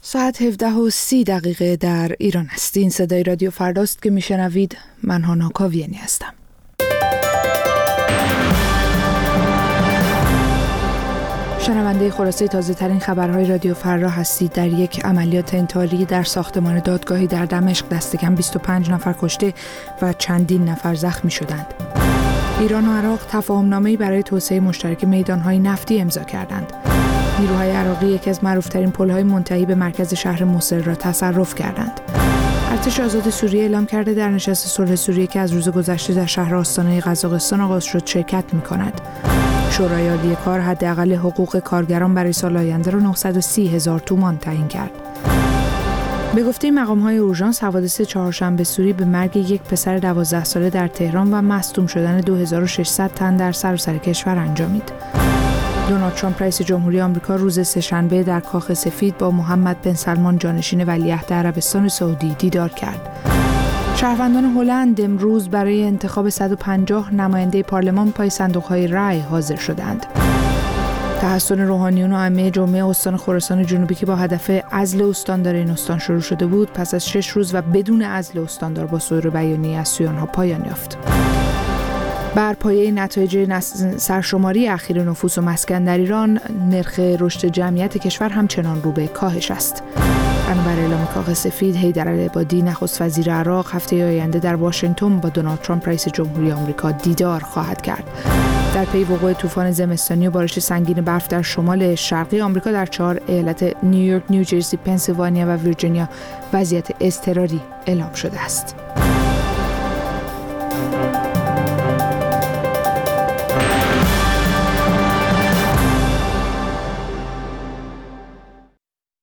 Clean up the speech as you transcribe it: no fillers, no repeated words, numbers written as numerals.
ساعت 17:30 در ایران است. این صدای رادیو فرداست که میشنوید. من هانا کاویانی هستم. شنونده خلاصه تازه ترین خبرهای رادیو فردا هستید. در یک عملیات انتحاری در ساختمان دادگاهی در دمشق دست کم 25 نفر کشته و چندین نفر زخمی شدند. ایران و عراق تفاهم‌نامه‌ای برای توسعه مشترک میدان‌های نفتی امضا کردند. نیروهای عراقی یکی از معروف‌ترین پل‌های منتهی به مرکز شهر موصل را تصرف کردند. ارتش آزاد سوریه اعلام کرده در نشست صلح سوریه که از روز گذشته در شهر آستانه قزاقستان آغاز شد شرکت می‌کند. شورای عالی کار حداقل حقوق کارگران برای سال آینده را 930,000 تومان تعیین کرد. به گفته مقام‌های اورژانس، حوادث چهارشنبه سوری به مرگ یک پسر 12 ساله در تهران و مصدوم شدن 2600 تن در سراسر کشور انجامید. دونالد ترامپ رئیس جمهوری آمریکا روز سه‌شنبه در کاخ سفید با محمد بن سلمان جانشین ولیعهد عربستان سعودی دیدار کرد. شهروندان هلند امروز برای انتخاب 150 نماینده پارلمان پای صندوق‌های رای حاضر شدند. تحسن روحانیون و ائمه جمعه استان خراسان جنوبی که با هدف عزل استاندار این استان شروع شده بود، پس از 6 روز و بدون عزل استاندار با صدور بیانیه از سویان‌ها پایان یافت. بر پایه نتایج سرشماری اخیر نفوس و مسکن در ایران، نرخ رشد جمعیت کشور همچنان رو به کاهش است. بنابر اعلام کاخ سفید، حیدرالعبادی نخست وزیر عراق هفته آینده در واشنگتن با دونالد ترامپ رئیس جمهوری آمریکا دیدار خواهد کرد. در پی وقوع طوفان زمستانی و بارش سنگین برف در شمال شرقی آمریکا در 4 ایالت نیویورک، نیوجرسی، پنسیلوانیا و ویرجینیا وضعیت اضطراری اعلام شده است.